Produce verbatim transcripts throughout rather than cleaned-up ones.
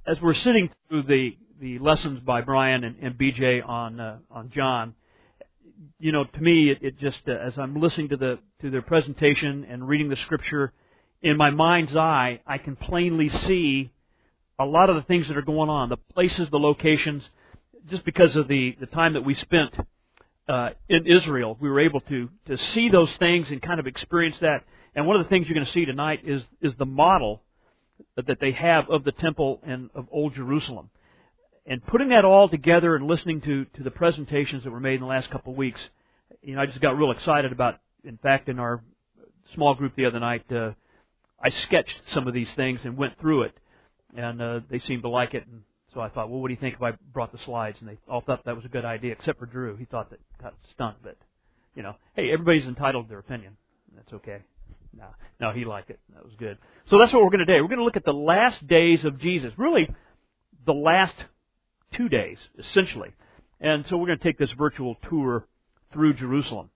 as we're sitting through the, the lessons by Brian and, and B J on uh, on John, you know, to me, it, it just uh, as I'm listening to the to their presentation and reading the Scripture, in my mind's eye, I can plainly see a lot of the things that are going on, the places, the locations, just because of the, the time that we spent uh, in Israel, we were able to to see those things and kind of experience that. And one of the things you're going to see tonight is is the model that they have of the temple and of Old Jerusalem. And putting that all together and listening to, to the presentations that were made in the last couple of weeks, you know, I just got real excited about, in fact, in our small group the other night, uh, I sketched some of these things and went through it. And uh, they seemed to like it. And so I thought, well, what do you think if I brought the slides? And they all thought that was a good idea, except for Drew. He thought that got stunned. But, you know, hey, everybody's entitled to their opinion. That's okay. No, no, he liked it. That was good. So that's what we're going to do. We're going to look at the last days of Jesus. Really, the last two days, essentially. And so we're going to take this virtual tour through Jerusalem.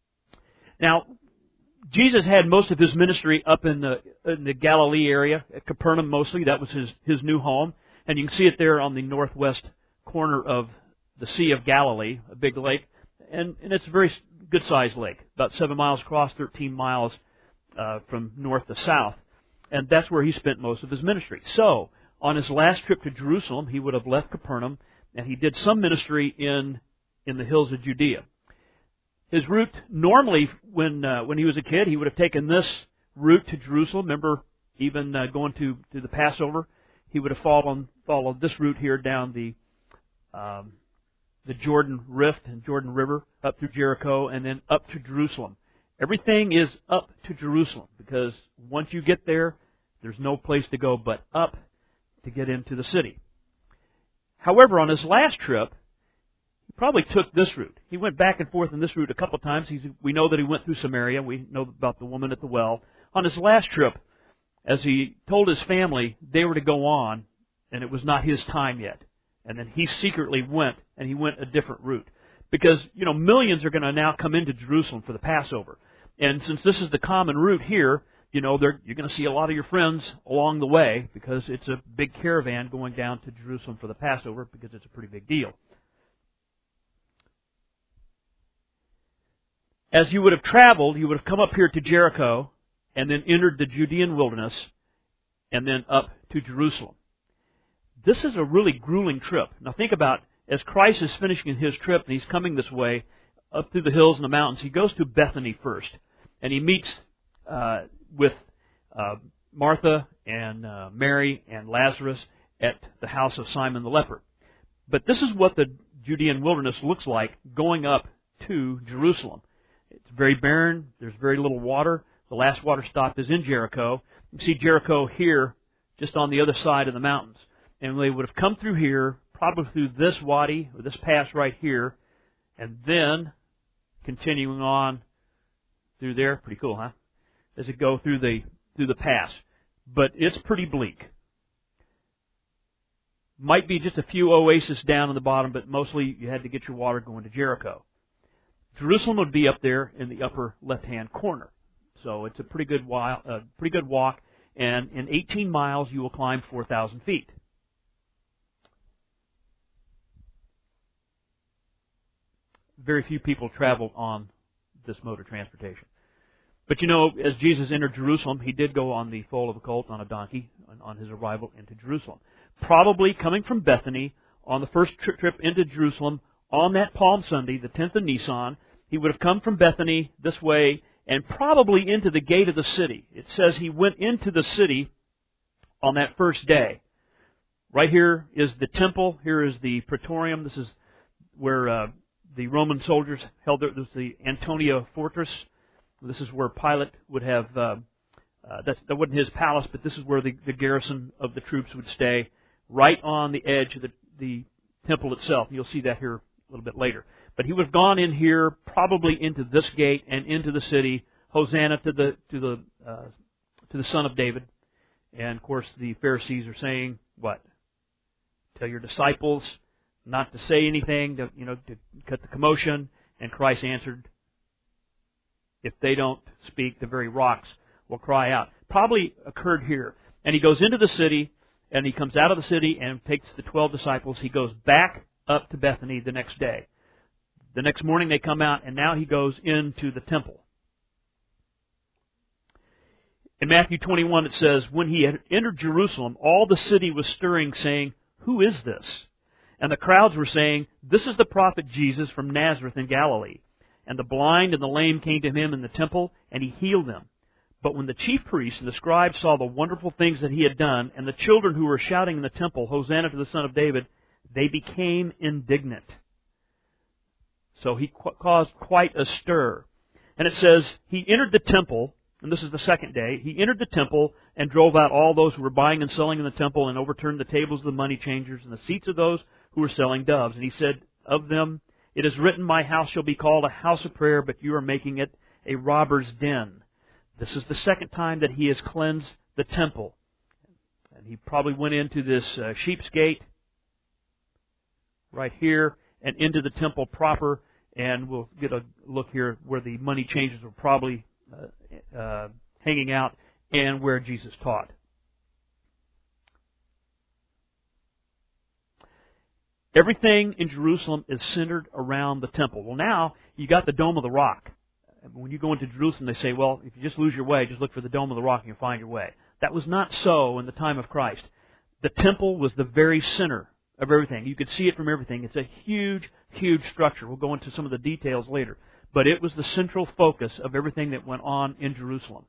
Now, Jesus had most of his ministry up in the in the Galilee area, at Capernaum mostly. That was his, his new home. And you can see it there on the northwest corner of the Sea of Galilee, a big lake. And, and it's a very good-sized lake, about seven miles across, thirteen miles uh, from north to south. And that's where he spent most of his ministry. So, on his last trip to Jerusalem, he would have left Capernaum, and he did some ministry in in the hills of Judea. His route, normally, when uh, when he was a kid, he would have taken this route to Jerusalem. Remember, even uh, going to, to the Passover, he would have followed, followed this route here down the um, the Jordan Rift and Jordan River, up through Jericho, and then up to Jerusalem. Everything is up to Jerusalem, because once you get there, there's no place to go but up to get into the city. However, on his last trip, he probably took this route. He went back and forth on this route a couple of times. He's, we know that he went through Samaria. We know about the woman at the well. On his last trip, as he told his family, they were to go on, and it was not his time yet. And then he secretly went, and he went a different route. Because, you know, millions are going to now come into Jerusalem for the Passover. And since this is the common route here, you know, you're going to see a lot of your friends along the way, because it's a big caravan going down to Jerusalem for the Passover, because it's a pretty big deal. As you would have traveled, you would have come up here to Jericho, and then entered the Judean wilderness, and then up to Jerusalem. This is a really grueling trip. Now think about, as Christ is finishing his trip, and he's coming this way, up through the hills and the mountains, he goes to Bethany first, and he meets uh, with uh, Martha and uh, Mary and Lazarus at the house of Simon the leper. But this is what the Judean wilderness looks like going up to Jerusalem. It's very barren. There's very little water. The last water stop is in Jericho. You see Jericho here, just on the other side of the mountains. And they would have come through here, probably through this wadi, or this pass right here, and then continuing on through there. Pretty cool, huh? As it go through the through the pass. But it's pretty bleak. Might be just a few oases down on the bottom, but mostly you had to get your water going to Jericho. Jerusalem would be up there in the upper left-hand corner. So it's a pretty good while, uh, pretty good walk, and in eighteen miles you will climb four thousand feet. Very few people traveled on this mode of transportation. But you know, as Jesus entered Jerusalem, he did go on the foal of a colt on a donkey on his arrival into Jerusalem. Probably coming from Bethany on the first tri- trip into Jerusalem on that Palm Sunday, the tenth of Nisan, he would have come from Bethany this way and probably into the gate of the city. It says he went into the city on that first day. Right here is the temple. Here is the Praetorium. This is where uh, the Roman soldiers held their, this is the Antonia Fortress. This is where Pilate would have, uh, uh, that's, that wasn't his palace, but this is where the, the garrison of the troops would stay, right on the edge of the, the temple itself. You'll see that here a little bit later. But he would have gone in here, probably into this gate and into the city. Hosanna to the to the uh, to the Son of David. And of course, the Pharisees are saying what? Tell your disciples not to say anything, to, you know, to cut the commotion. And Christ answered, if they don't speak, the very rocks will cry out. Probably occurred here. And he goes into the city, and he comes out of the city and takes the twelve disciples. He goes back up to Bethany the next day. The next morning they come out, and now he goes into the temple. In Matthew twenty-one it says, when he had entered Jerusalem, all the city was stirring, saying, "Who is this?" And the crowds were saying, "This is the prophet Jesus from Nazareth in Galilee." And the blind and the lame came to him in the temple, and he healed them. But when the chief priests and the scribes saw the wonderful things that he had done, and the children who were shouting in the temple, "Hosanna to the Son of David," they became indignant. So he qu- caused quite a stir. And it says, he entered the temple, and this is the second day, he entered the temple and drove out all those who were buying and selling in the temple, and overturned the tables of the money changers and the seats of those who were selling doves. And he said of them, "It is written, my house shall be called a house of prayer, but you are making it a robber's den." This is the second time that he has cleansed the temple. And he probably went into this uh, sheep's gate right here and into the temple proper. And we'll get a look here where the money changers were probably uh, uh, hanging out and where Jesus taught. Everything in Jerusalem is centered around the temple. Well, now you got the Dome of the Rock. When you go into Jerusalem, they say, well, if you just lose your way, just look for the Dome of the Rock and you'll find your way. That was not so in the time of Christ. The temple was the very center of everything. You could see it from everything. It's a huge, huge structure. We'll go into some of the details later. But it was the central focus of everything that went on in Jerusalem.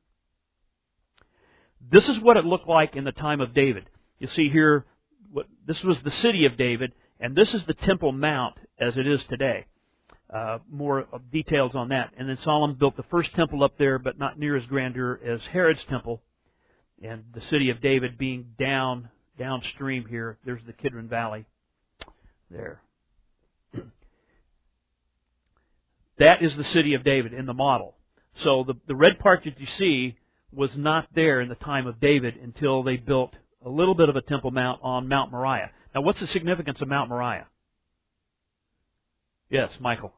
This is what it looked like in the time of David. You see here, what, this was the city of David, and this is the Temple Mount as it is today. Uh, more details on that. And then Solomon built the first temple up there, but not near as grandeur as Herod's temple. And the city of David being down downstream here. There's the Kidron Valley. There. That is the city of David in the model. So the, the red part that you see was not there in the time of David until they built a little bit of a Temple Mount on Mount Moriah. Now, what's the significance of Mount Moriah? Yes, Michael.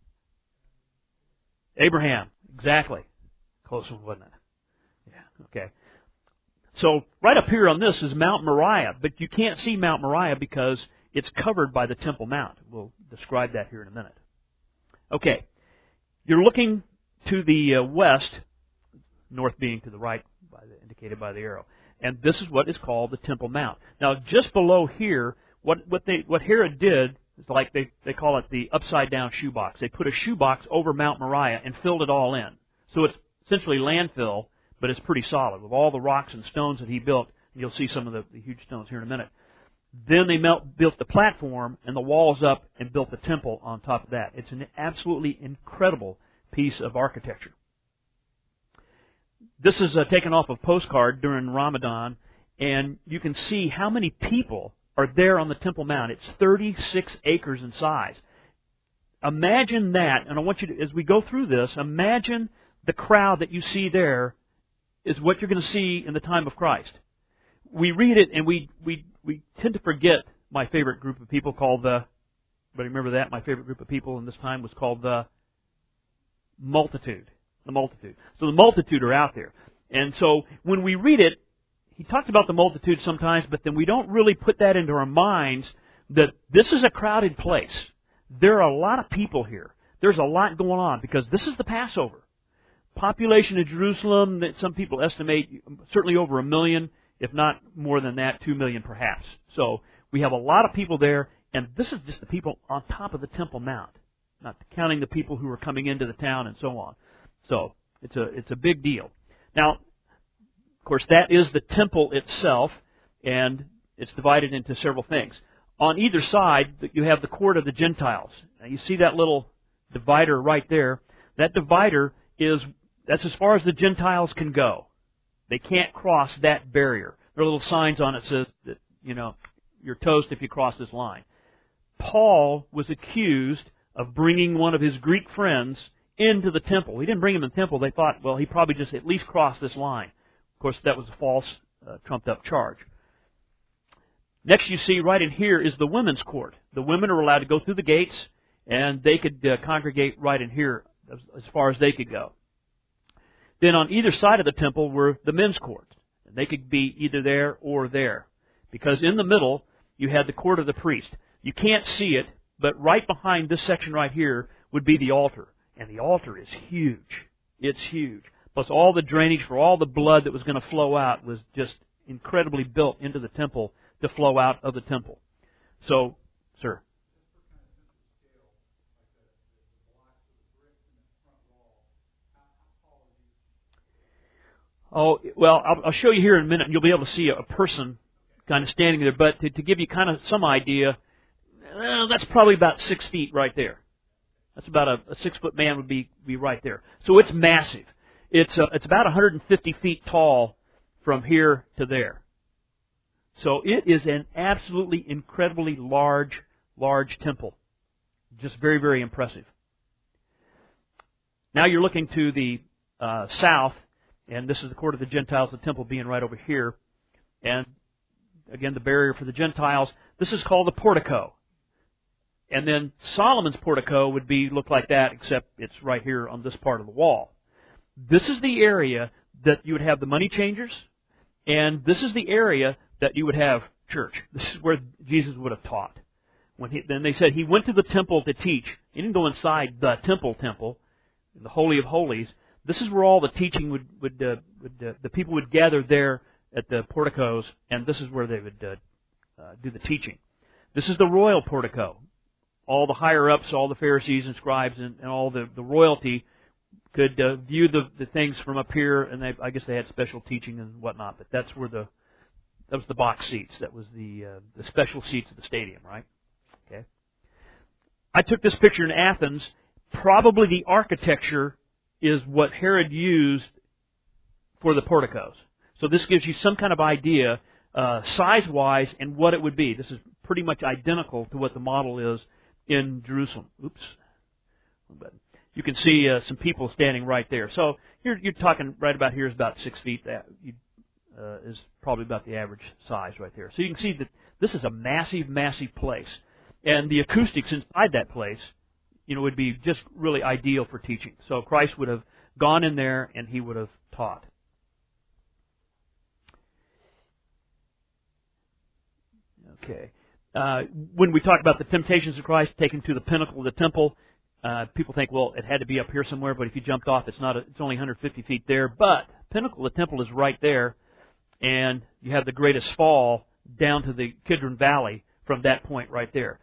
Abraham. Exactly. Close one, wasn't it? Yeah, okay. So right up here on this is Mount Moriah, but you can't see Mount Moriah because it's covered by the Temple Mount. We'll describe that here in a minute. Okay. You're looking to the uh, west, north being to the right, by the, indicated by the arrow. And this is what is called the Temple Mount. Now, just below here, what what they what Herod did is like they, they call it the upside-down shoebox. They put a shoebox over Mount Moriah and filled it all in. So it's essentially landfill, but it's pretty solid with all the rocks and stones that he built. You'll see some of the, the huge stones here in a minute. Then they melt, built the platform and the walls up and built the temple on top of that. It's an absolutely incredible piece of architecture. This is uh, taken off a postcard during Ramadan, and you can see how many people are there on the Temple Mount. It's thirty-six acres in size. Imagine that, and I want you to, as we go through this, imagine the crowd that you see there is what you're going to see in the time of Christ. We read it, and we we we tend to forget my favorite group of people called the, but remember that, my favorite group of people in this time was called the multitude. The multitude. So the multitude are out there. And so when we read it, he talks about the multitude sometimes, but then we don't really put that into our minds that this is a crowded place. There are a lot of people here. There's a lot going on because this is the Passover. Population of Jerusalem, that some people estimate certainly over a million, if not more than that, two million perhaps. So we have a lot of people there, and this is just the people on top of the Temple Mount, not counting the people who are coming into the town and so on. So it's a it's a big deal. Now, of course, that is the temple itself, and it's divided into several things. On either side, you have the court of the Gentiles. Now, you see that little divider right there. That divider is, that's as far as the Gentiles can go. They can't cross that barrier. There are little signs on it that says that, you know, you're toast if you cross this line. Paul was accused of bringing one of his Greek friends into the temple. He didn't bring him in the temple. They thought, well, he probably just at least crossed this line. Of course, that was a false, uh, trumped-up charge. Next you see right in here is the women's court. The women are allowed to go through the gates, and they could uh, congregate right in here as, as far as they could go. Then on either side of the temple were the men's court. They could be either there or there. Because in the middle, you had the court of the priest. You can't see it, but right behind this section right here would be the altar. And the altar is huge. It's huge. Plus all the drainage for all the blood that was going to flow out was just incredibly built into the temple to flow out of the temple. So, sir. Oh, well, I'll, I'll show you here in a minute, and you'll be able to see a, a person kind of standing there. But to, to give you kind of some idea, uh, that's probably about six feet right there. That's about a, a six-foot man would be be right there. So it's massive. It's uh, it's about one hundred fifty feet tall from here to there. So it is an absolutely incredibly large, large temple. Just very, very impressive. Now you're looking to the uh, south, and this is the court of the Gentiles, the temple being right over here. And again, the barrier for the Gentiles. This is called the portico. And then Solomon's portico would be look like that, except it's right here on this part of the wall. This is the area that you would have the money changers, and this is the area that you would have church. This is where Jesus would have taught. When he, then they said he went to the temple to teach. He didn't go inside the temple temple, the Holy of Holies. This is where all the teaching would, would, uh, would uh, the people would gather there at the porticos, and this is where they would uh, uh, do the teaching. This is the royal portico. All the higher-ups, all the Pharisees and scribes and, and all the, the royalty could uh, view the, the things from up here, and they, I guess they had special teaching and whatnot, but that's where the, that was the box seats. That was the, uh, the special seats of the stadium, right? Okay. I took this picture in Athens. Probably the architecture is what Herod used for the porticos. So this gives you some kind of idea, uh, size-wise, and what it would be. This is pretty much identical to what the model is in Jerusalem. Oops. You can see uh, some people standing right there. So you're, you're talking right about here is about six feet. That uh, is probably about the average size right there. So you can see that this is a massive, massive place. And the acoustics inside that place, you know, would be just really ideal for teaching. So Christ would have gone in there and he would have taught. Okay. Uh, when we talk about the temptations of Christ taken to the pinnacle of the temple, uh, people think, well, it had to be up here somewhere, but if you jumped off, it's not. A, it's only one hundred fifty feet there. But pinnacle of the temple is right there, and you have the greatest fall down to the Kidron Valley from that point right there.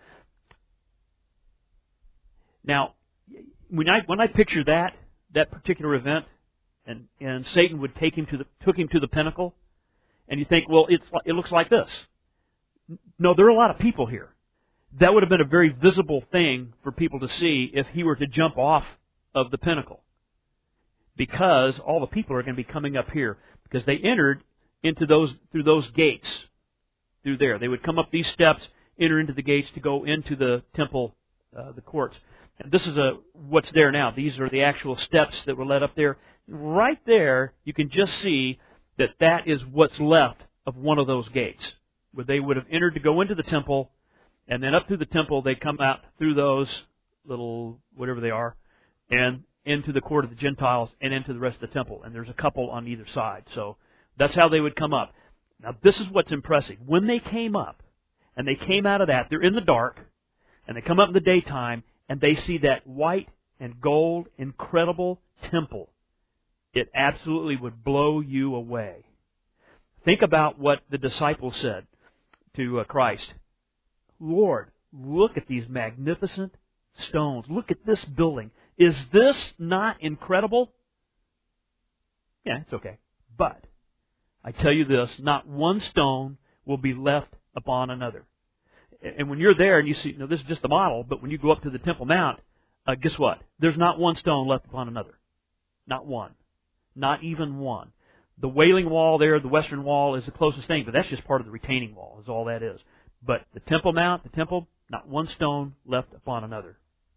Now, when I when I picture that that particular event, and and Satan would take him to the took him to the pinnacle, and you think, well, it's it looks like this. No, there are a lot of people here. That would have been a very visible thing for people to see if he were to jump off of the pinnacle, because all the people are going to be coming up here because they entered into those through those gates through there. They would come up these steps, enter into the gates to go into the temple, uh, the courts. And this is a what's there now. These are the actual steps that were led up there. Right there, you can just see that that is what's left of one of those gates, where they would have entered to go into the temple, and then up through the temple, they come out through those little, whatever they are, and into the court of the Gentiles and into the rest of the temple. And there's a couple on either side. So that's how they would come up. Now, this is what's impressive. When they came up, and they came out of that, they're in the dark, and they come up in the daytime, and they see that white and gold, incredible temple. It absolutely would blow you away. Think about what the disciples said to uh, Christ. Lord, look at these magnificent stones. Look at this building. Is this not incredible? Yeah, it's okay. But I tell you this, not one stone will be left upon another. And when you're there and you see, you know, this is just the model, but when you go up to the Temple Mount, uh, guess what? There's not one stone left upon another. Not one. Not even one. The Wailing Wall there, the Western Wall, is the closest thing, but that's just part of the retaining wall, is all that is. But the Temple Mount, the temple, not one stone left upon another.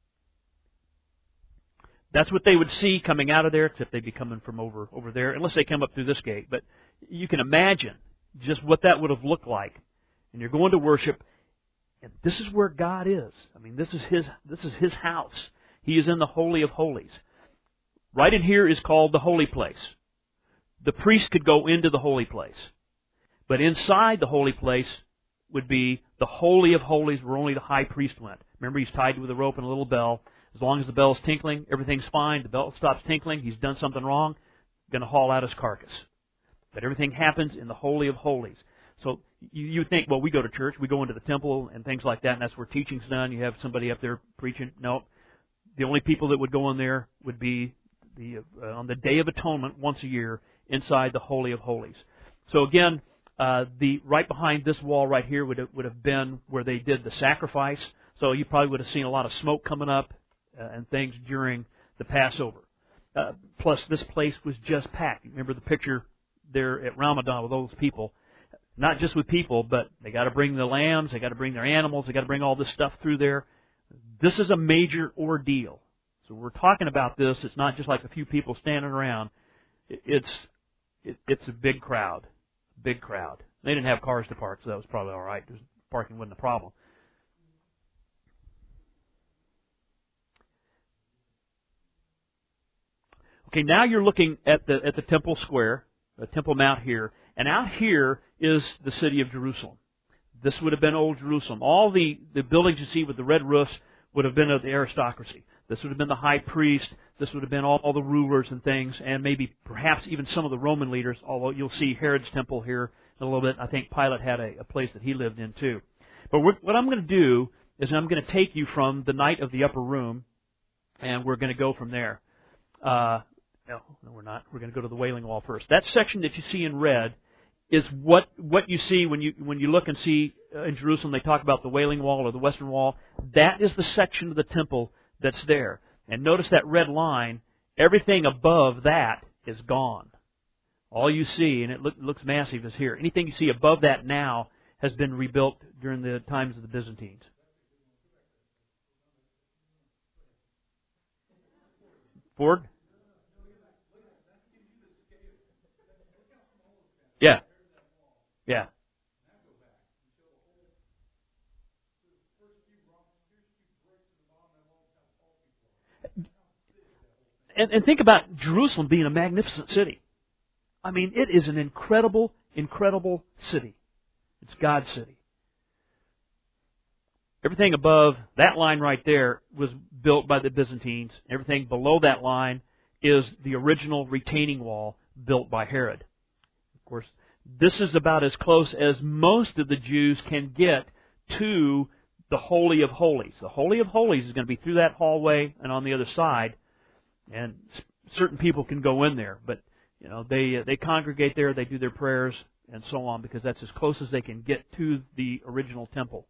That's what they would see coming out of there, except they'd be coming from over, over there, unless they come up through this gate. But you can imagine just what that would have looked like. And you're going to worship, and this is where God is. I mean, this is His, this is His house. He is in the Holy of Holies. Right in here is called the Holy Place. The priest could go into the holy place. But inside the holy place would be the Holy of Holies where only the high priest went. Remember, he's tied with a rope and a little bell. As long as the bell's tinkling, everything's fine. The bell stops tinkling, he's done something wrong, going to haul out his carcass. But everything happens in the Holy of Holies. So you, you think, well, we go to church, we go into the temple and things like that, and that's where teaching's done. You have somebody up there preaching. No, the only people that would go in there would be the uh, on the Day of Atonement once a year inside the Holy of Holies. So again, uh, the right behind this wall right here would have, would have been where they did the sacrifice. So you probably would have seen a lot of smoke coming up uh, and things during the Passover. Uh, plus, this place was just packed. Remember the picture there at Ramadan with all those people. Not just with people, but they got to bring the lambs, they got to bring their animals, they got to bring all this stuff through there. This is a major ordeal. So we're talking about this. It's not just like a few people standing around. It's it, it's a big crowd, big crowd. They didn't have cars to park, so that was probably all right. Parking wasn't a problem. Okay, now you're looking at the at the Temple Square, the Temple Mount here. And out here is the city of Jerusalem. This would have been Old Jerusalem. All the, the buildings you see with the red roofs would have been of the aristocracy. This would have been the high priest. This would have been all, all the rulers and things, and maybe perhaps even some of the Roman leaders, although you'll see Herod's temple here in a little bit. I think Pilate had a, a place that he lived in too. But what I'm going to do is I'm going to take you from the night of the upper room, and we're going to go from there. Uh, no, no, we're not. We're going to go to the Wailing Wall first. That section that you see in red is what what you see when you when you look and see uh, in Jerusalem. They talk about the Wailing Wall or the Western Wall. That is the section of the temple that's there. And notice that red line. Everything above that is gone. All you see, and it look, looks massive, is here. Anything you see above that now has been rebuilt during the times of the Byzantines. Ford? Yeah. Yeah. And, and think about Jerusalem being a magnificent city. I mean, it is an incredible, incredible city. It's God's city. Everything above that line right there was built by the Byzantines. Everything below that line is the original retaining wall built by Herod. Of course, this is about as close as most of the Jews can get to the Holy of Holies. The Holy of Holies is going to be through that hallway and on the other side, and certain people can go in there, but you know they they congregate there, they do their prayers and so on, because that's as close as they can get to the original temple.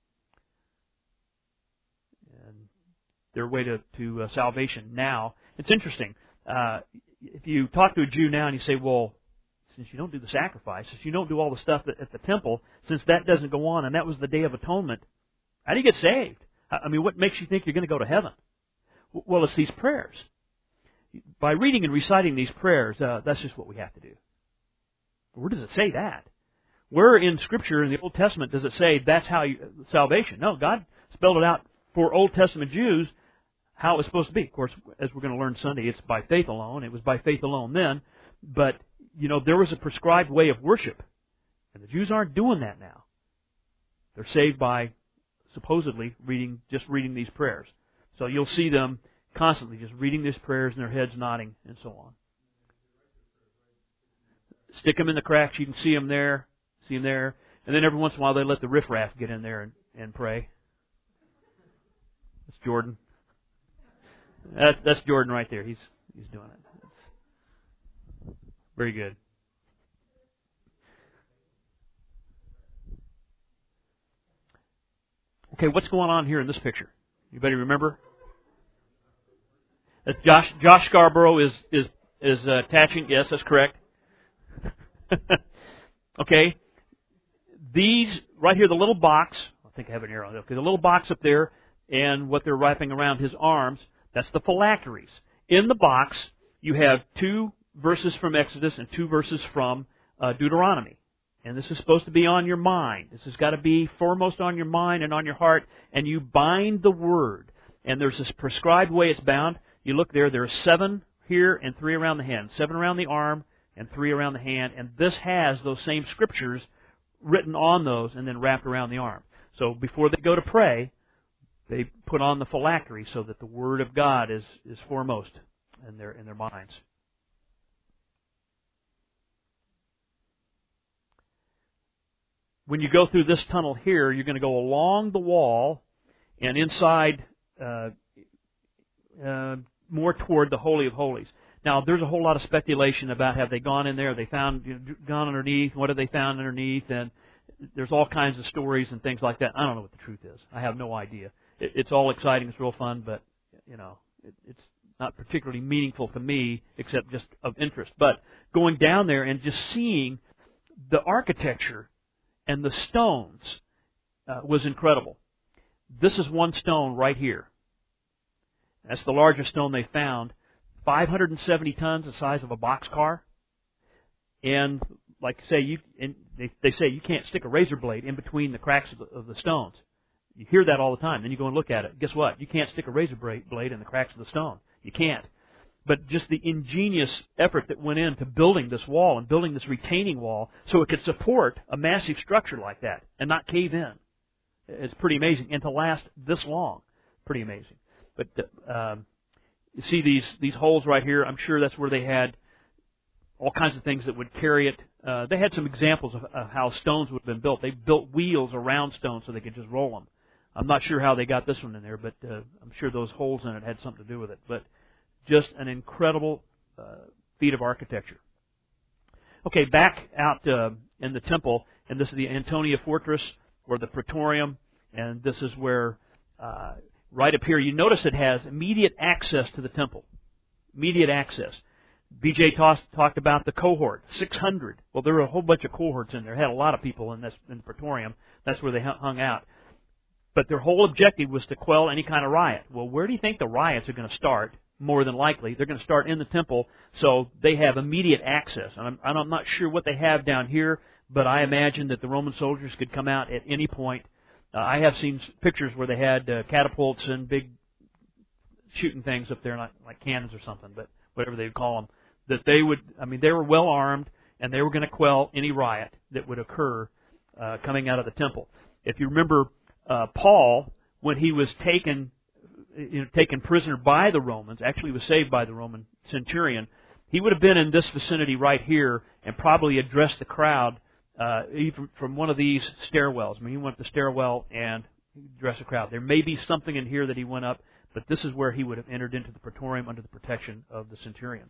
And their way to to uh, salvation now. It's interesting. Uh, if you talk to a Jew now and you say, well, since you don't do the sacrifice, since you don't do all the stuff at the temple, since that doesn't go on, and that was the Day of Atonement, how do you get saved? I mean, what makes you think you're going to go to heaven? Well, it's these prayers. By reading and reciting these prayers, uh, that's just what we have to do. Where does it say that? Where in Scripture, in the Old Testament, does it say that's how you, salvation? No, God spelled it out for Old Testament Jews how it was supposed to be. Of course, as we're going to learn Sunday, it's by faith alone. It was by faith alone then. But, you know, there was a prescribed way of worship. And the Jews aren't doing that now. They're saved by supposedly reading, just reading these prayers. So you'll see them constantly just reading these prayers and their heads nodding and so on. Stick them in the cracks. You can see them there, see them there. And then every once in a while they let the riffraff get in there and, and pray. That's Jordan. That, that's Jordan right there. He's he's doing it. That's very good. Okay, what's going on here in this picture? Anybody remember? That's Josh Josh Scarborough is is is uh, attaching. Yes, that's correct. Okay, these right here, the little box. I think I have an arrow. Okay, the little box up there, and what they're wrapping around his arms. That's the phylacteries. In the box, you have two verses from Exodus and two verses from uh, Deuteronomy. And this is supposed to be on your mind. This has got to be foremost on your mind and on your heart. And you bind the Word. And there's this prescribed way it's bound. You look there, there are seven here and three around the hand. Seven around the arm and three around the hand. And this has those same scriptures written on those and then wrapped around the arm. So before they go to pray, they put on the phylactery so that the Word of God is, is foremost in their in their minds. When you go through this tunnel here, you're going to go along the wall and inside uh, uh, more toward the Holy of Holies. Now, there's a whole lot of speculation about have they gone in there, have they found you know, gone underneath, what have they found underneath, and there's all kinds of stories and things like that. I don't know what the truth is. I have no idea. It, it's all exciting, it's real fun, but you know, it, it's not particularly meaningful to me except just of interest. But going down there and just seeing the architecture and the stones uh, was incredible. This is one stone right here. That's the largest stone they found. five hundred seventy tons, the size of a boxcar. And like say you, and they, they say you can't stick a razor blade in between the cracks of the, of the stones. You hear that all the time. Then you go and look at it. Guess what? You can't stick a razor blade in the cracks of the stone. You can't. But just the ingenious effort that went into building this wall and building this retaining wall so it could support a massive structure like that and not cave in. It's pretty amazing. And to last this long, pretty amazing. But um, you see these these holes right here. I'm sure that's where they had all kinds of things that would carry it. Uh, they had some examples of, of how stones would have been built. They built wheels around stones so they could just roll them. I'm not sure how they got this one in there, but uh, I'm sure those holes in it had something to do with it. But just an incredible uh, feat of architecture. Okay, back out uh, in the temple, and this is the Antonia Fortress, or the Praetorium, and this is where, uh, right up here, you notice it has immediate access to the temple. Immediate access. B J tossed, talked about the cohort, six hundred. Well, there were a whole bunch of cohorts in there. It had a lot of people in this in the Praetorium. That's where they hung out. But their whole objective was to quell any kind of riot. Well, where do you think the riots are going to start? More than likely, they're going to start in the temple, so they have immediate access. And I'm, I'm not sure what they have down here, but I imagine that the Roman soldiers could come out at any point. Uh, I have seen pictures where they had uh, catapults and big shooting things up there, like, like cannons or something, but whatever they would call them. That they would, I mean, they were well armed, and they were going to quell any riot that would occur uh, coming out of the temple. If you remember, uh, Paul, when he was taken. You know, taken prisoner by the Romans, actually was saved by the Roman centurion, he would have been in this vicinity right here and probably addressed the crowd uh, even from one of these stairwells. I mean, he went to the stairwell and addressed the crowd. There may be something in here that he went up, but this is where he would have entered into the Praetorium under the protection of the centurions.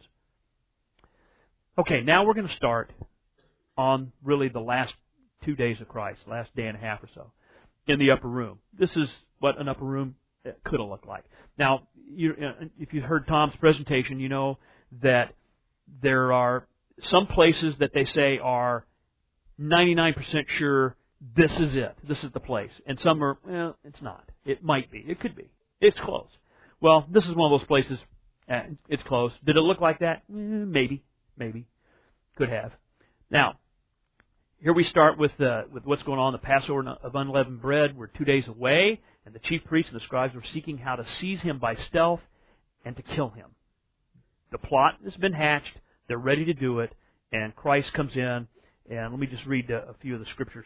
Okay, now we're going to start on really the last two days of Christ, last day and a half or so, in the upper room. This is what an upper room it could have looked like. Now, you, if you've heard Tom's presentation, you know that there are some places that they say are ninety-nine percent sure this is it, this is the place. And some are, well, it's not. It might be. It could be. It's close. Well, this is one of those places, uh, it's close. Did it look like that? Eh, maybe. Maybe. Could have. Now, here we start with uh, with what's going on, the Passover of unleavened bread. We're two days away. And the chief priests and the scribes were seeking how to seize him by stealth and to kill him. The plot has been hatched. They're ready to do it. And Christ comes in. And let me just read a, a few of the scriptures.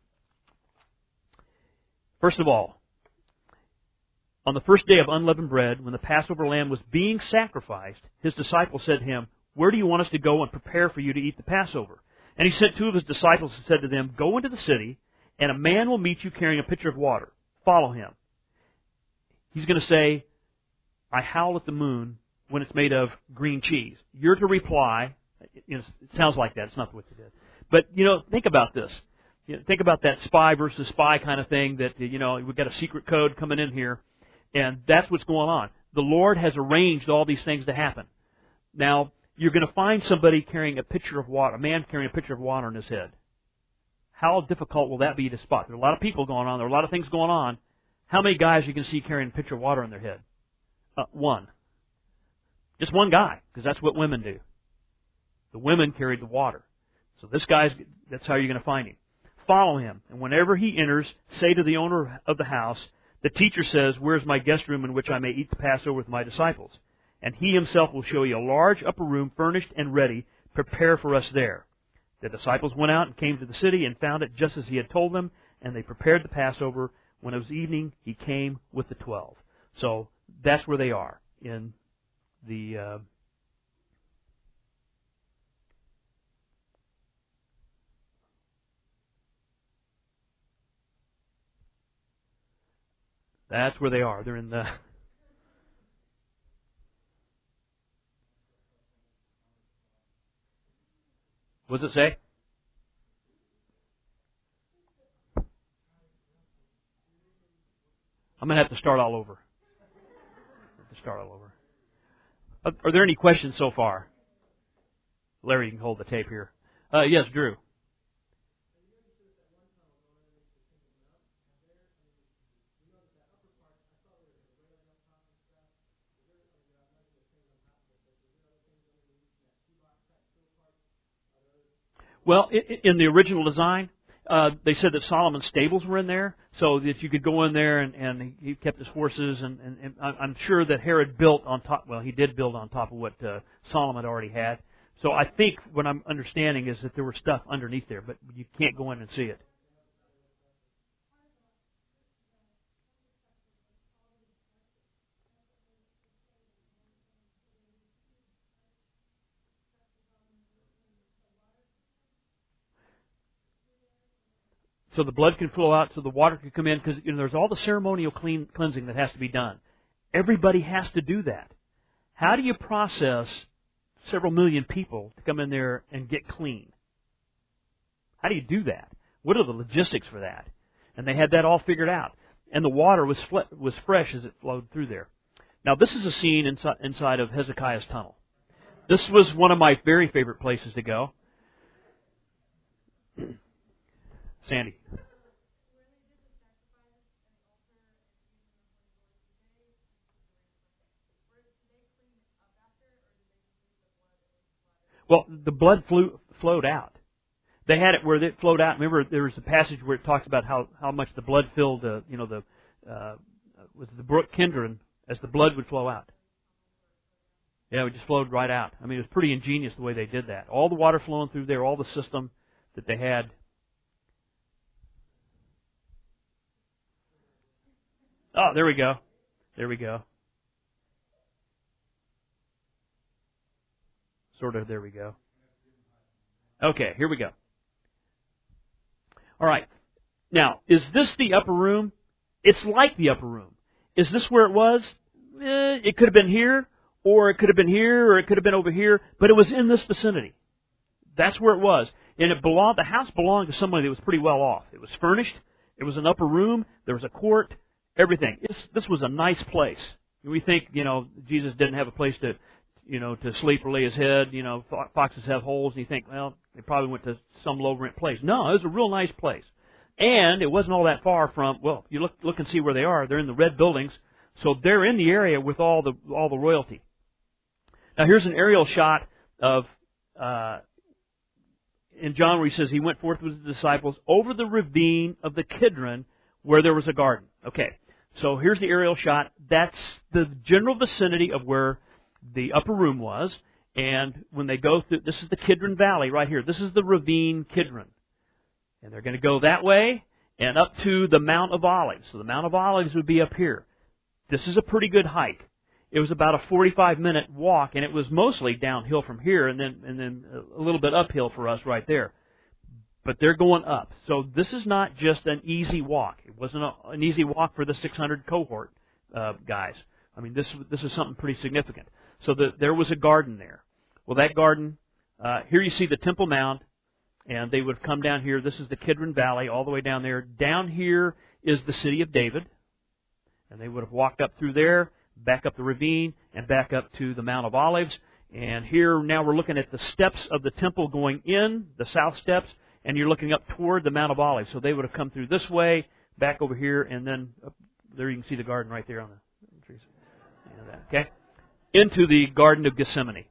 First of all, on the first day of unleavened bread, when the Passover lamb was being sacrificed, his disciples said to him, "Where do you want us to go and prepare for you to eat the Passover?" And he sent two of his disciples and said to them, "Go into the city, and a man will meet you carrying a pitcher of water. Follow him." He's going to say, "I howl at the moon when it's made of green cheese." You're to reply, you know, it sounds like that, it's not what they did. But, you know, think about this. You know, think about that spy versus spy kind of thing that, you know, we've got a secret code coming in here, and that's what's going on. The Lord has arranged all these things to happen. Now, you're going to find somebody carrying a pitcher of water, a man carrying a pitcher of water in his head. How difficult will that be to spot? There are a lot of people going on. There are a lot of things going on. How many guys you can see carrying a pitcher of water in their head? Uh, one. Just one guy, because that's what women do. The women carried the water. So this guy's, that's how you're going to find him. Follow him, and whenever he enters, say to the owner of the house, "The teacher says, 'Where's my guest room in which I may eat the Passover with my disciples?' And he himself will show you a large upper room furnished and ready. Prepare for us there." The disciples went out and came to the city and found it just as he had told them, and they prepared the Passover. When it was evening, he came with the twelve. So that's where they are in the... Uh, that's where they are. They're in the... What does it say? I'm going to have to start all over. Have to start all over. Are, are there any questions so far? Larry, you can hold the tape here. Uh, yes, Drew. Well, in the original design, uh, they said that Solomon's stables were in there, so that you could go in there and, and he kept his horses. And, and, and I'm sure that Herod built on top. Well, he did build on top of what uh, Solomon already had. So I think what I'm understanding is that there was stuff underneath there, but you can't go in and see it. So the blood can flow out, so the water can come in, because you know, there's all the ceremonial clean, cleansing that has to be done. Everybody has to do that. How do you process several million people to come in there and get clean? How do you do that? What are the logistics for that? And they had that all figured out. And the water was fle- was fresh as it flowed through there. Now, this is a scene inside, inside of Hezekiah's tunnel. This was one of my very favorite places to go. Sandy. Well, the blood flew, flowed out. They had it where it flowed out. Remember, there was a passage where it talks about how, how much the blood filled, uh, you know, the uh, was the brook Kidron as the blood would flow out. Yeah, it just flowed right out. I mean, it was pretty ingenious the way they did that. All the water flowing through there, all the system that they had. Oh, there we go. There we go. Sort of, there we go. Okay, here we go. All right. Now, is this the upper room? It's like the upper room. Is this where it was? Eh, it could have been here, or it could have been here, or it could have been over here, but it was in this vicinity. That's where it was. And it belonged, the house belonged to somebody that was pretty well off. It was furnished. It was an upper room. There was a court. Everything. It's, this was a nice place. We think, you know, Jesus didn't have a place to, you know, to sleep or lay his head. You know, foxes have holes, and you think, well, they probably went to some low-rent place. No, it was a real nice place. And it wasn't all that far from, well, you look look and see where they are. They're in the red buildings. So they're in the area with all the all the royalty. Now, here's an aerial shot of, uh, in John where he says, he went forth with his disciples over the ravine of the Kidron where there was a garden. Okay, so here's the aerial shot. That's the general vicinity of where the upper room was. And when they go through, this is the Kidron Valley right here. This is the ravine Kidron. And they're going to go that way and up to the Mount of Olives. So the Mount of Olives would be up here. This is a pretty good hike. It was about a forty-five minute walk, and it was mostly downhill from here and then and then a little bit uphill for us right there. But they're going up. So this is not just an easy walk. It wasn't a, an easy walk for the six hundred cohort uh, guys. I mean, this this is something pretty significant. So the, there was a garden there. Well, that garden, uh, here you see the Temple Mount, and they would have come down here. This is the Kidron Valley all the way down there. Down here is the city of David, and they would have walked up through there, back up the ravine, and back up to the Mount of Olives. And here now we're looking at the steps of the temple going in, the south steps, and you're looking up toward the Mount of Olives. So they would have come through this way, back over here, and then up there you can see the garden right there on the trees. You know that, okay? Into the Garden of Gethsemane.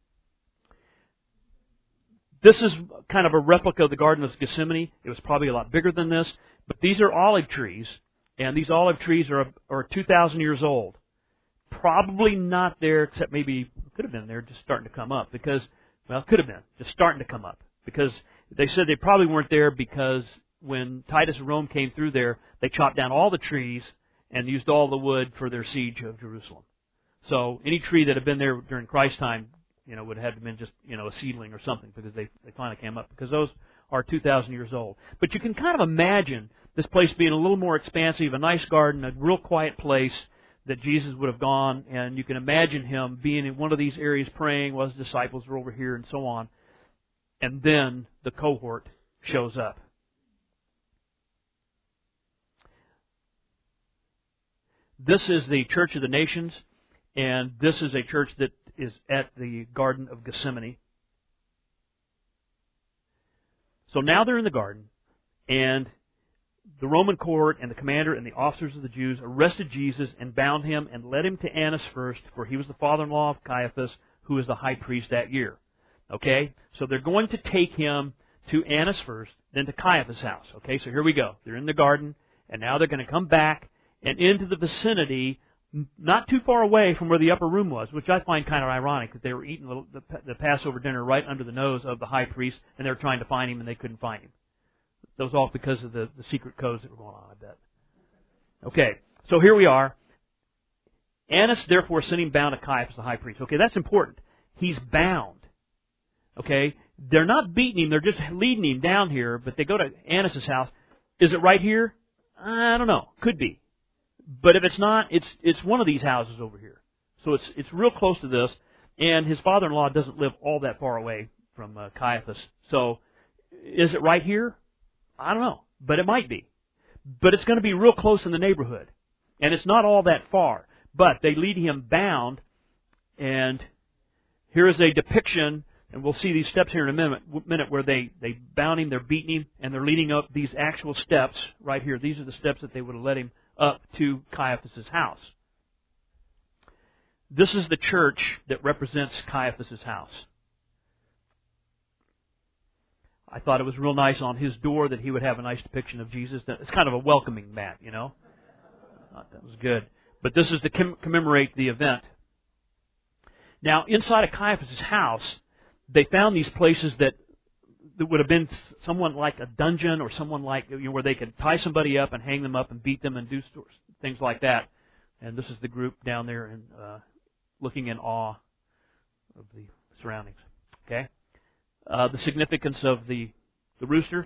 This is kind of a replica of the Garden of Gethsemane. It was probably a lot bigger than this, but these are olive trees, and these olive trees are are two thousand years old. Probably not there, except maybe could have been there, just starting to come up because, well, it could have been just starting to come up because They said they probably weren't there because when Titus of Rome came through there, they chopped down all the trees and used all the wood for their siege of Jerusalem. So any tree that had been there during Christ's time, you know, would have had to been just, you know, a seedling or something, because they, they finally came up, because those are two thousand years old. But you can kind of imagine this place being a little more expansive, a nice garden, a real quiet place that Jesus would have gone, and you can imagine him being in one of these areas praying while his disciples were over here and so on. And then the cohort shows up. This is the Church of the Nations, and this is a church that is at the Garden of Gethsemane. So now they're in the garden, and the Roman court and the commander and the officers of the Jews arrested Jesus and bound him and led him to Annas first, for he was the father-in-law of Caiaphas, who was the high priest that year. Okay? So they're going to take him to Annas first, then to Caiaphas' house. Okay, so here we go. They're in the garden, and now they're going to come back and into the vicinity, not too far away from where the upper room was, which I find kind of ironic that they were eating the, the, the Passover dinner right under the nose of the high priest, and they were trying to find him, and they couldn't find him. That was all because of the, the secret codes that were going on, I bet. Okay, so here we are. Annas, therefore, sent him bound to Caiaphas, the high priest. Okay, that's important. He's bound. Okay, they're not beating him, they're just leading him down here, but they go to Annas' house. Is it right here? I don't know. Could be. But if it's not, it's it's one of these houses over here. So it's it's real close to this, and his father-in-law doesn't live all that far away from uh, Caiaphas. So is it right here? I don't know, but it might be. But it's going to be real close in the neighborhood, and it's not all that far. But they lead him bound, and here is a depiction, and we'll see these steps here in a minute, minute where they, they bound him, they're beating him, and they're leading up these actual steps right here. These are the steps that they would have led him up to Caiaphas' house. This is the church that represents Caiaphas' house. I thought it was real nice on his door that he would have a nice depiction of Jesus. It's kind of a welcoming mat, you know. I thought that was good. But this is to commemorate the event. Now, inside of Caiaphas' house, they found these places that, that would have been someone like a dungeon, or someone like, you know, where they could tie somebody up and hang them up and beat them and do things like that. And this is the group down there and uh, looking in awe of the surroundings. Okay. Uh, the significance of the, the rooster.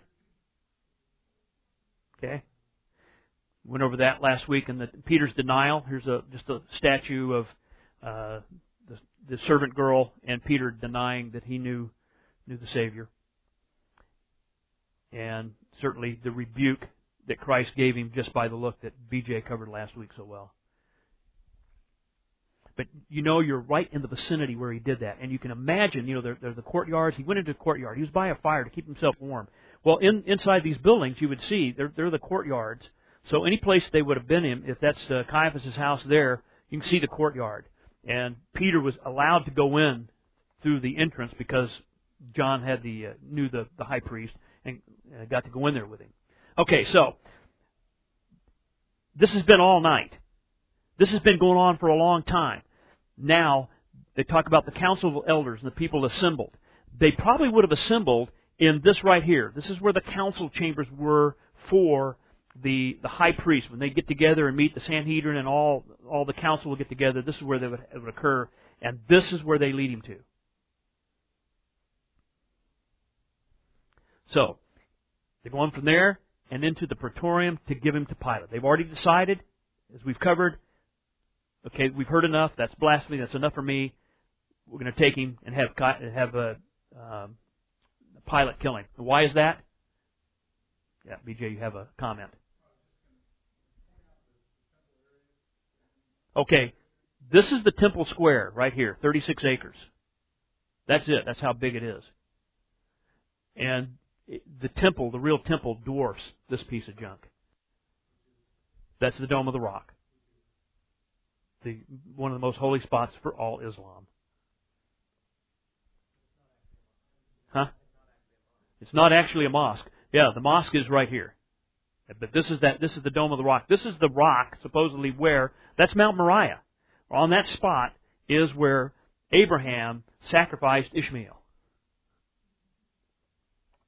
Okay. Went over that last week in the Peter's denial. Here's a just a statue of uh, the, the servant girl and Peter denying that he knew knew the Savior. And certainly the rebuke that Christ gave him just by the look that B J covered last week so well. But you know, you're right in the vicinity where he did that. And you can imagine, you know, there, there's the courtyards. He went into the courtyard. He was by a fire to keep himself warm. Well, in, inside these buildings, you would see, they're, they're the courtyards. So any place they would have been in, if that's uh, Caiaphas' house there, you can see the courtyard. And Peter was allowed to go in through the entrance because John had the uh, knew the, the high priest and uh, got to go in there with him. Okay, so this has been all night. This has been going on for a long time. Now, they talk about the council of elders and the people assembled. They probably would have assembled in this right here. This is where the council chambers were for the the high priest. When they get together and meet the Sanhedrin and all all the council will get together, this is where they would, it would occur. And this is where they lead him to. So, they're going from there and into the Praetorium to give him to Pilate. They've already decided, as we've covered, okay, we've heard enough. That's blasphemy. That's enough for me. We're going to take him and have have a, um, Pilate kill him. Why is that? Yeah, B J, you have a comment. Okay, this is the temple square right here, thirty-six acres. That's it. That's how big it is. And the temple, the real temple, dwarfs this piece of junk. That's the Dome of the Rock. The, one of the most holy spots for all Islam. Huh? It's not actually a mosque. Yeah, the mosque is right here. But this is that. This is the Dome of the Rock. This is the rock, supposedly where, that's Mount Moriah. On that spot is where Abraham sacrificed Ishmael.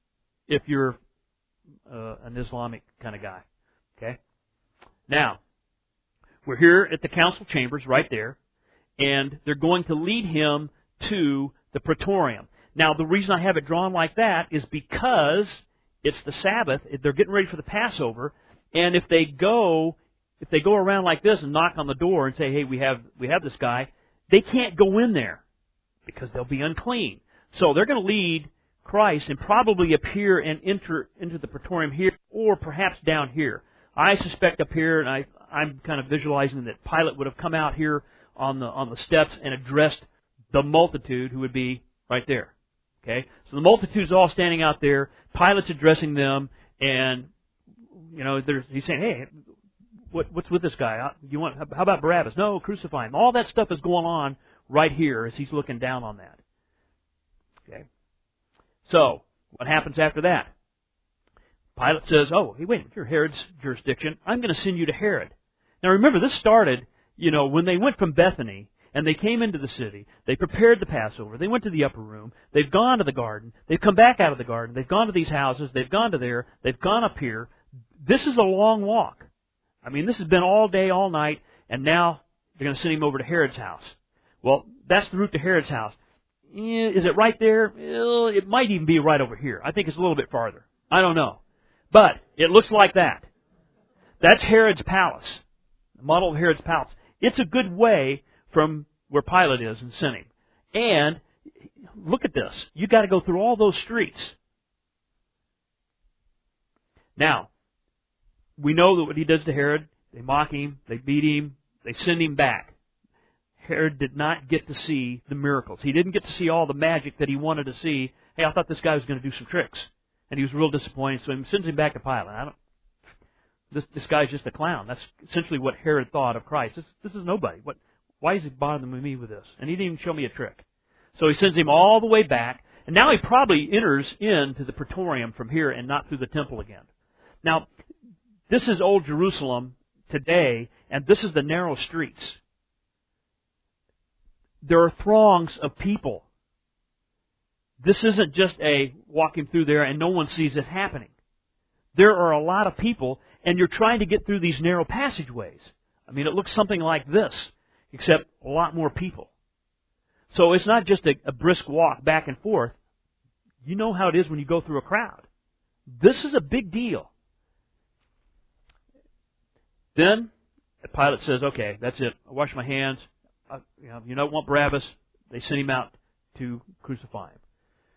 if you're uh, an Islamic kind of guy. Okay? Now, we're here at the council chambers right there, and they're going to lead him to the praetorium. Now, the reason I have it drawn like that is because it's the Sabbath. They're getting ready for the Passover, and if they go, if they go around like this and knock on the door and say, "Hey, we have we have this guy," they can't go in there because they'll be unclean. So they're going to lead Christ and probably appear and enter into the praetorium here, or perhaps down here. I suspect up here, and I, I'm kind of visualizing that Pilate would have come out here on the on the steps and addressed the multitude, who would be right there. Okay, so the multitude's all standing out there. Pilate's addressing them, and you know, there's, he's saying, "Hey, what, what's with this guy? You want? How about Barabbas? No, crucify him." All that stuff is going on right here as he's looking down on that. Okay, so what happens after that? Pilate says, "Oh, hey, wait, you're Herod's jurisdiction. I'm going to send you to Herod." Now, remember, this started, you know, when they went from Bethany. And they came into the city. They prepared the Passover. They went to the upper room. They've gone to the garden. They've come back out of the garden. They've gone to these houses. They've gone to there. They've gone up here. This is a long walk. I mean, this has been all day, all night, and now they're going to send him over to Herod's house. Well, that's the route to Herod's house. Is it right there? It might even be right over here. I think it's a little bit farther. I don't know. But it looks like that. That's Herod's palace. The model of Herod's palace. It's a good way from where Pilate is and sent him. And look at this. You've got to go through all those streets. Now, we know that what he does to Herod, they mock him, they beat him, they send him back. Herod did not get to see the miracles. He didn't get to see all the magic that he wanted to see. Hey, I thought this guy was going to do some tricks. And he was real disappointed, so he sends him back to Pilate. I don't, this, this guy's just a clown. That's essentially what Herod thought of Christ. This, this is nobody. What? Why is he bothering me with this? And he didn't even show me a trick. So he sends him all the way back, and now he probably enters into the praetorium from here and not through the temple again. Now, this is Old Jerusalem today, and this is the narrow streets. There are throngs of people. This isn't just a walking through there and no one sees it happening. There are a lot of people, and you're trying to get through these narrow passageways. I mean, it looks something like this, except a lot more people. So it's not just a, a brisk walk back and forth. You know how it is when you go through a crowd. This is a big deal. Then Pilate says, "Okay, that's it. I wash my hands. I, you know, you don't want Barabbas." They sent him out to crucify him.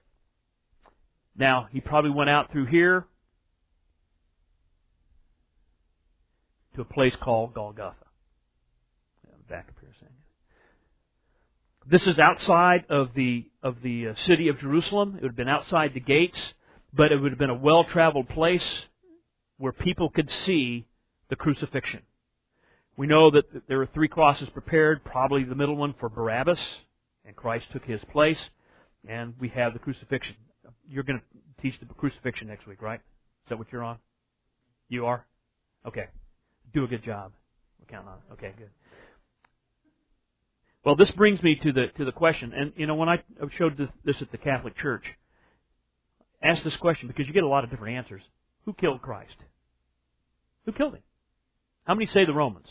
Now, he probably went out through here to a place called Golgotha. Back up here a second. This is outside of the of the city of Jerusalem. It would have been outside the gates, but it would have been a well-traveled place where people could see the crucifixion. We know that there were three crosses prepared, probably the middle one for Barabbas, and Christ took his place, and we have the crucifixion. You're going to teach the crucifixion next week, right? Is that what you're on? You are? Okay. Do a good job. We're counting on it. Okay, good. Well, this brings me to the to the question, and you know, when I showed this, this at the Catholic Church, ask this question because you get a lot of different answers. Who killed Christ? Who killed him? How many say the Romans?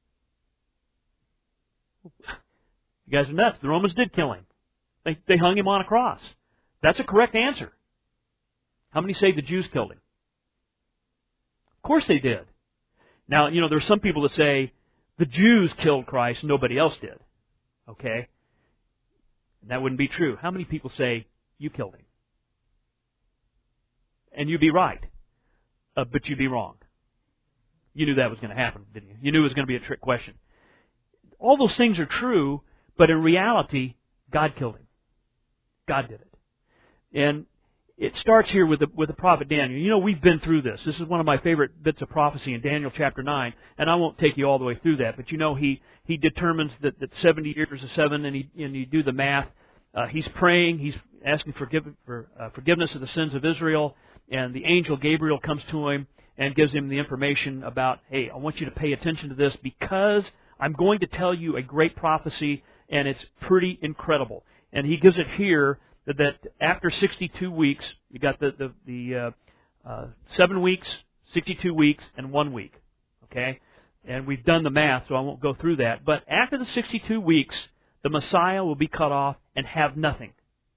You guys are nuts. The Romans did kill him. They they hung him on a cross. That's a correct answer. How many say the Jews killed him? Of course they did. Now, you know, there's some people that say the Jews killed Christ, nobody else did. Okay? That wouldn't be true. How many people say you killed him? And you'd be right. Uh, but you'd be wrong. You knew that was going to happen, didn't you? You knew it was going to be a trick question. All those things are true, but in reality, God killed him. God did it. And it starts here with the, with the prophet Daniel. You know, we've been through this. This is one of my favorite bits of prophecy in Daniel chapter nine, and I won't take you all the way through that, but you know, he, he determines that, that seventy years is seven, and, he, and you do the math. Uh, he's praying, he's asking forgive, for uh, forgiveness of the sins of Israel, and the angel Gabriel comes to him and gives him the information about, hey, I want you to pay attention to this because I'm going to tell you a great prophecy, and it's pretty incredible. And he gives it here that, that after sixty-two weeks, you got the the, the uh, uh, seven weeks, sixty-two weeks, and one week. Okay, and we've done the math, so I won't go through that. But after the sixty-two weeks, the Messiah will be cut off and have nothing.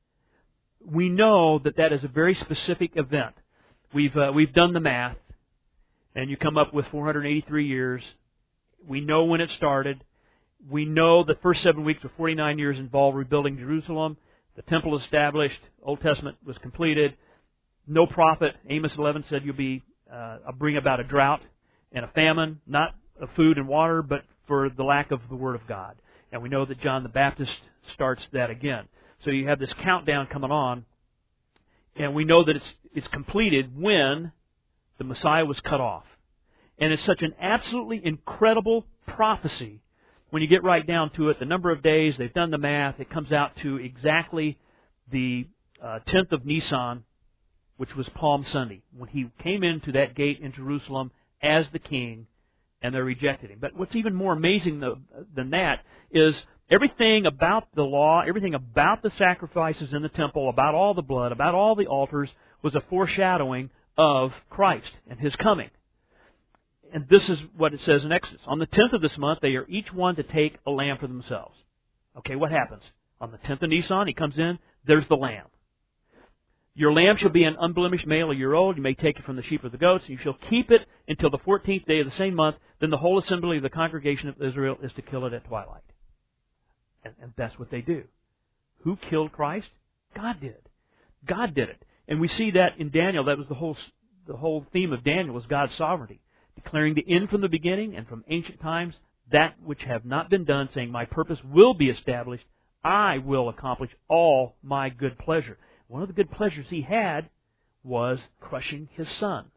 We know that that is a very specific event. We've uh, we've done the math, and you come up with four hundred eighty-three years. We know when it started. We know the first seven weeks of forty-nine years involved rebuilding Jerusalem. The temple established. Old Testament was completed. No prophet. Amos eleven said you'll be uh, bring about a drought and a famine, not of food and water, but for the lack of the Word of God. And we know that John the Baptist starts that again. So you have this countdown coming on, and we know that it's it's completed when the Messiah was cut off. And it's such an absolutely incredible prophecy. When you get right down to it, the number of days, they've done the math, it comes out to exactly the uh, tenth of Nisan, which was Palm Sunday, when he came into that gate in Jerusalem as the king, and they rejected him. But what's even more amazing than that is everything about the law, everything about the sacrifices in the temple, about all the blood, about all the altars, was a foreshadowing of Christ and His coming. And this is what it says in Exodus. On the tenth of this month, they are each one to take a lamb for themselves. Okay, what happens? On the tenth of Nisan, he comes in, there's the lamb. Your lamb shall be an unblemished male a year old. You may take it from the sheep or the goats, and you shall keep it until the fourteenth day of the same month. Then the whole assembly of the congregation of Israel is to kill it at twilight. And, and that's what they do. Who killed Christ? God did. God did it. And we see that in Daniel. That was the whole the whole theme of Daniel was God's sovereignty. Declaring the end from the beginning and from ancient times, that which have not been done, saying, my purpose will be established. I will accomplish all my good pleasure. One of the good pleasures he had was crushing his son.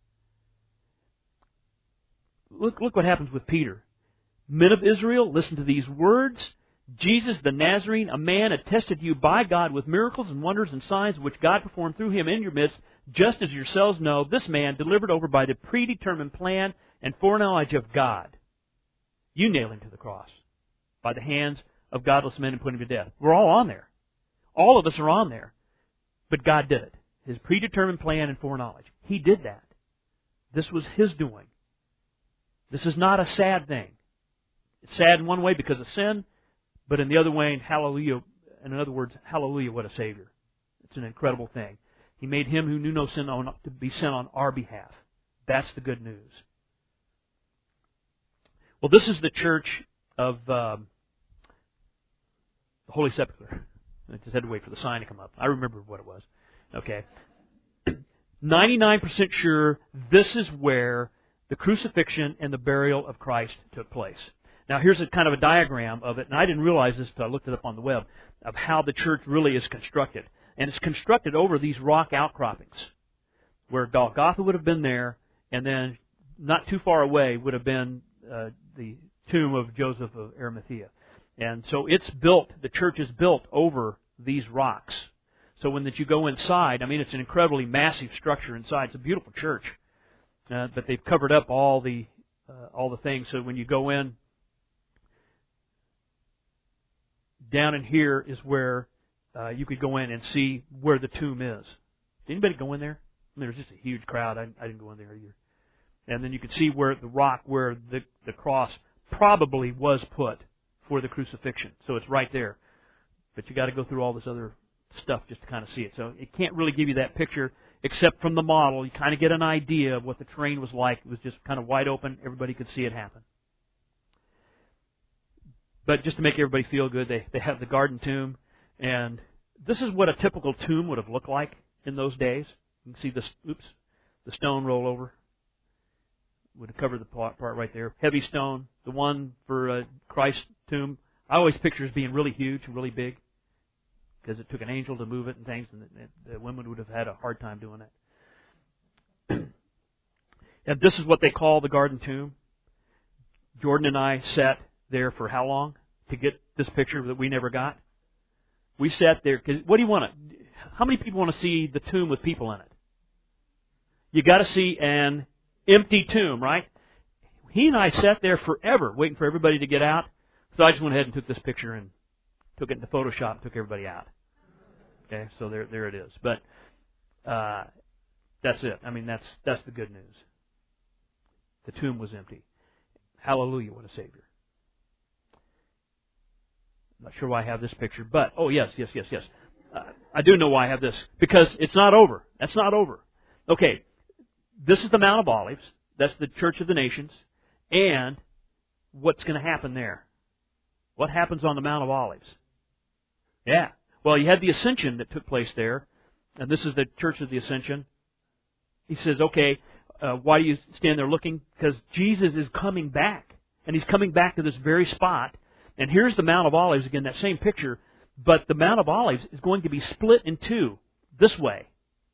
Look, look what happens with Peter. Men of Israel, listen to these words. Jesus the Nazarene, a man attested to you by God with miracles and wonders and signs which God performed through him in your midst, just as yourselves know, this man delivered over by the predetermined plan and foreknowledge of God. You nailed him to the cross by the hands of godless men and put him to death. We're all on there. All of us are on there. But God did it. His predetermined plan and foreknowledge. He did that. This was His doing. This is not a sad thing. It's sad in one way because of sin, but in the other way, hallelujah, in other words, hallelujah, what a Savior. It's an incredible thing. He made Him who knew no sin to be sin on our behalf. That's the good news. Well, this is the church of um, the Holy Sepulchre. I just had to wait for the sign to come up. I remember what it was. Okay. ninety-nine percent sure this is where the crucifixion and the burial of Christ took place. Now, here's a kind of a diagram of it, and I didn't realize this until I looked it up on the web, of how the church really is constructed. And it's constructed over these rock outcroppings, where Golgotha would have been there, and then not too far away would have been uh, the tomb of Joseph of Arimathea. And so it's built, the church is built over these rocks. So when that you go inside, I mean, it's an incredibly massive structure inside. It's a beautiful church. Uh, but they've covered up all the uh, all the things. So when you go in, down in here is where uh, you could go in and see where the tomb is. Did anybody go in there? I mean, there's just a huge crowd. I, I didn't go in there either. And then you could see where the rock, where the, the cross probably was put for the crucifixion. So it's right there. But you got to go through all this other stuff just to kind of see it. So it can't really give you that picture except from the model. You kind of get an idea of what the terrain was like. It was just kind of wide open. Everybody could see it happen. But just to make everybody feel good, they, they have the garden tomb. And this is what a typical tomb would have looked like in those days. You can see this, oops, the stone roll over. Would have covered the part right there. Heavy stone. The one for uh, Christ's tomb, I always picture as being really huge and really big, because it took an angel to move it and things, and the, the women would have had a hard time doing it. And this is what they call the garden tomb. Jordan and I sat there for how long to get this picture that we never got? We sat there, because what do you want to, how many people want to see the tomb with people in it? You got to see an empty tomb, right? He and I sat there forever waiting for everybody to get out. So I just went ahead and took this picture and took it into Photoshop and took everybody out. Okay, so there there it is. But uh, that's it. I mean, that's that's the good news. The tomb was empty. Hallelujah, what a Savior. I'm not sure why I have this picture, but, oh, yes, yes, yes, yes. Uh, I do know why I have this, because it's not over. That's not over. Okay, this is the Mount of Olives. That's the Church of the Nations. And what's going to happen there? What happens on the Mount of Olives? Yeah. Well, you had the Ascension that took place there, and this is the Church of the Ascension. He says, okay, uh, why do you stand there looking? Because Jesus is coming back, and He's coming back to this very spot. And here's the Mount of Olives, again, that same picture, but the Mount of Olives is going to be split in two, this way.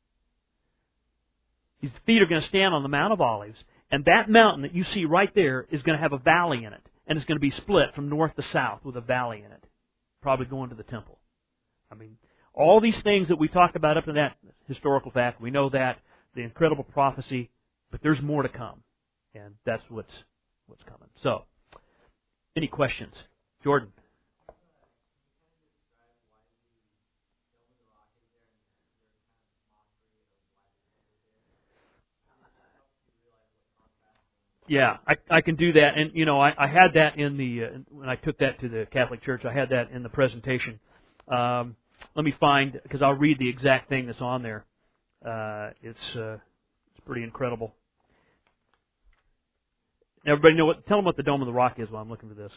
His feet are going to stand on the Mount of Olives, and that mountain that you see right there is going to have a valley in it, and it's going to be split from north to south with a valley in it, probably going to the temple. I mean, all these things that we talked about up to that historical fact, we know that, the incredible prophecy, but there's more to come, and that's what's what's coming. So, any questions? Jordan? Yeah, I, I can do that, and you know, I, I had that in the uh, when I took that to the Catholic Church. I had that in the presentation. Um, let me find, because I'll read the exact thing that's on there. Uh, it's uh, it's pretty incredible. Everybody know what? Tell them what the Dome of the Rock is while I'm looking for this.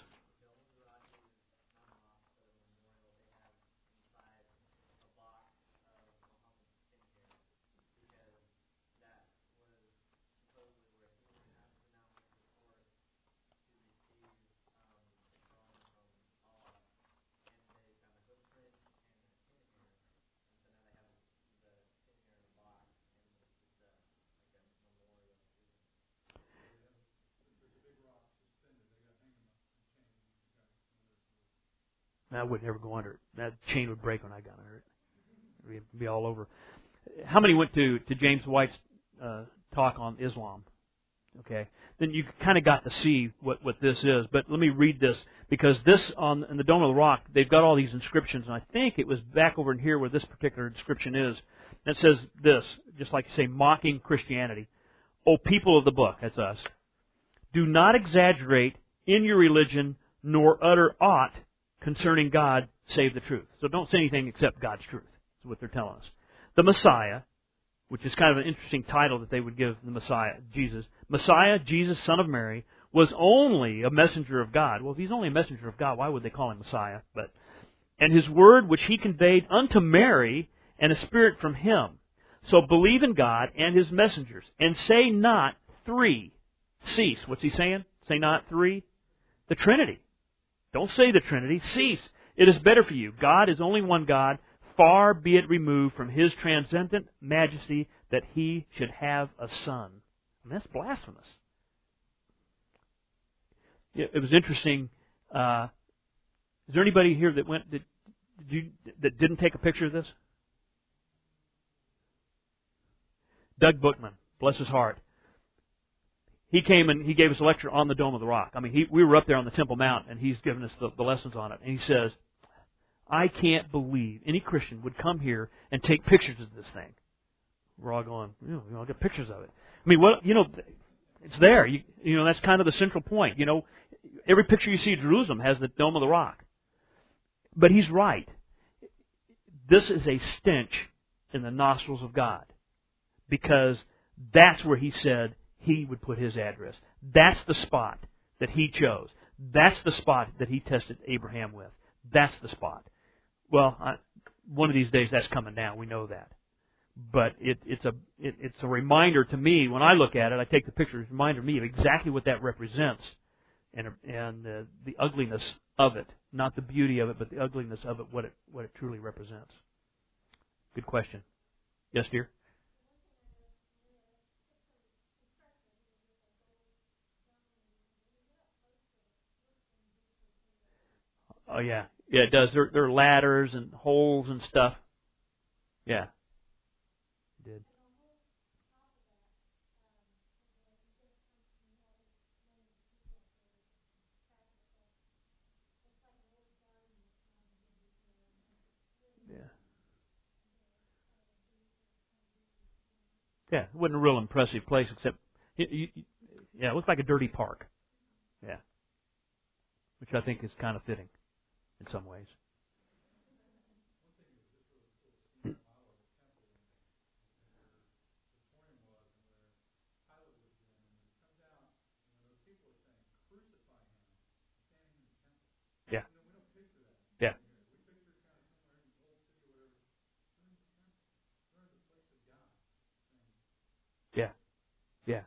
I would never go under it. That chain would break when I got under it. It would be all over. How many went to, to James White's uh, talk on Islam? Okay, then you kind of got to see what, what this is. But let me read this, because this on in the Dome of the Rock, they've got all these inscriptions, and I think it was back over in here where this particular inscription is. And it says this, just like you say, mocking Christianity. O people of the book, that's us, do not exaggerate in your religion, nor utter aught concerning God save the truth. So don't say anything except God's truth. That's what they're telling us. The Messiah, which is kind of an interesting title that they would give the Messiah, Jesus. Messiah, Jesus, Son of Mary, was only a messenger of God. Well, if He's only a messenger of God, why would they call Him Messiah? But and His word which He conveyed unto Mary, and a spirit from Him. So believe in God and His messengers, and say not three. Cease. What's He saying? Say not three. The Trinity. Don't say the Trinity. Cease. It is better for you. God is only one God. Far be it removed from His transcendent majesty that He should have a son. I mean, that's blasphemous. It was interesting. Uh, is there anybody here that went that, did you, that didn't take a picture of this? Doug Bookman, bless his heart. He came and he gave us a lecture on the Dome of the Rock. I mean, he, we were up there on the Temple Mount, and he's given us the, the lessons on it. And he says, I can't believe any Christian would come here and take pictures of this thing. We're all going, you know, I'll get pictures of it. I mean, what you know, it's there. You, you know, that's kind of the central point. You know, every picture you see of Jerusalem has the Dome of the Rock. But he's right. This is a stench in the nostrils of God, because that's where He said He would put His address. That's the spot that He chose. That's the spot that He tested Abraham with. That's the spot. Well, I, one of these days that's coming down. We know that. But it, it's a it, it's a reminder to me when I look at it. I take the picture. It's a reminder to me of exactly what that represents, and and uh, the ugliness of it, not the beauty of it, but the ugliness of it. What it what it truly represents. Good question. Yes, dear. Oh yeah, yeah. It does. There, there are ladders and holes and stuff. Yeah, it did. Yeah. Yeah, it wasn't a real impressive place, except, it, you, yeah, it looked like a dirty park. Yeah. Which I think is kind of fitting in some ways. Yeah. Yeah. Yeah. Yeah.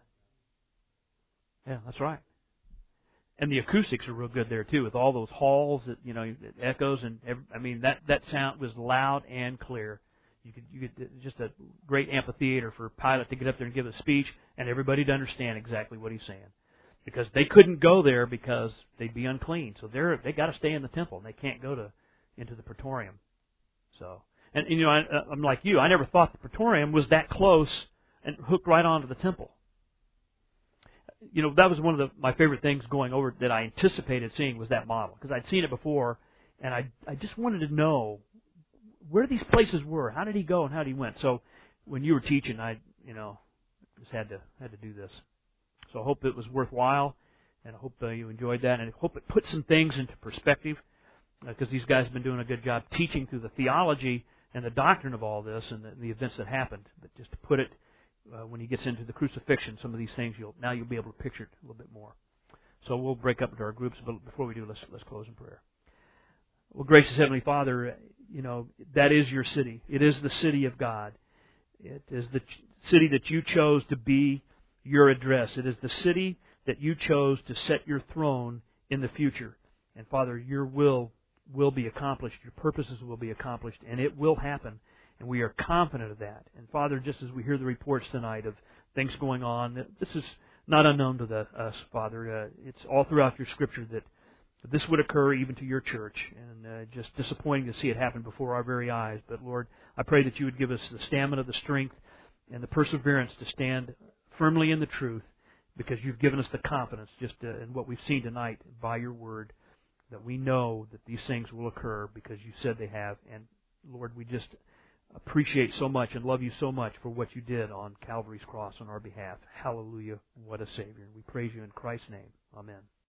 Yeah, that's right. And the acoustics are real good there too, with all those halls that you know it echoes, and every, I mean that that sound was loud and clear. You could you could just a great amphitheater for Pilate to get up there and give a speech, and everybody to understand exactly what he's saying, because they couldn't go there because they'd be unclean. So they're they got to stay in the temple, and they can't go to into the Praetorium. So and, and you know I, I'm like you, I never thought the Praetorium was that close and hooked right onto the temple. You know, that was one of the, my favorite things going over that I anticipated seeing was that model, because I'd seen it before, and I I just wanted to know where these places were. How did he go and how did he went? So when you were teaching, I you know just had to had to do this. So I hope it was worthwhile, and I hope uh, you enjoyed that, and I hope it put some things into perspective, because uh, these guys have been doing a good job teaching through the theology and the doctrine of all this and the, the events that happened. But just to put it. Uh, when he gets into the crucifixion, some of these things, you'll now you'll be able to picture it a little bit more. So we'll break up into our groups, but before we do, let's let's close in prayer. Well, gracious Heavenly Father, you know that is your city. It is the city of God. It is the ch- city that you chose to be your address. It is the city that you chose to set your throne in the future. And Father, your will will be accomplished. Your purposes will be accomplished, and it will happen. And we are confident of that. And Father, just as we hear the reports tonight of things going on, this is not unknown to the, us, Father. Uh, it's all throughout your Scripture that this would occur even to your church. And uh, just disappointing to see it happen before our very eyes. But Lord, I pray that you would give us the stamina, the strength, and the perseverance to stand firmly in the truth, because you've given us the confidence just uh, in what we've seen tonight by your word, that we know that these things will occur because you said they have. And Lord, we just appreciate so much and love you so much for what you did on Calvary's cross on our behalf. Hallelujah. What a Savior. We praise you in Christ's name. Amen.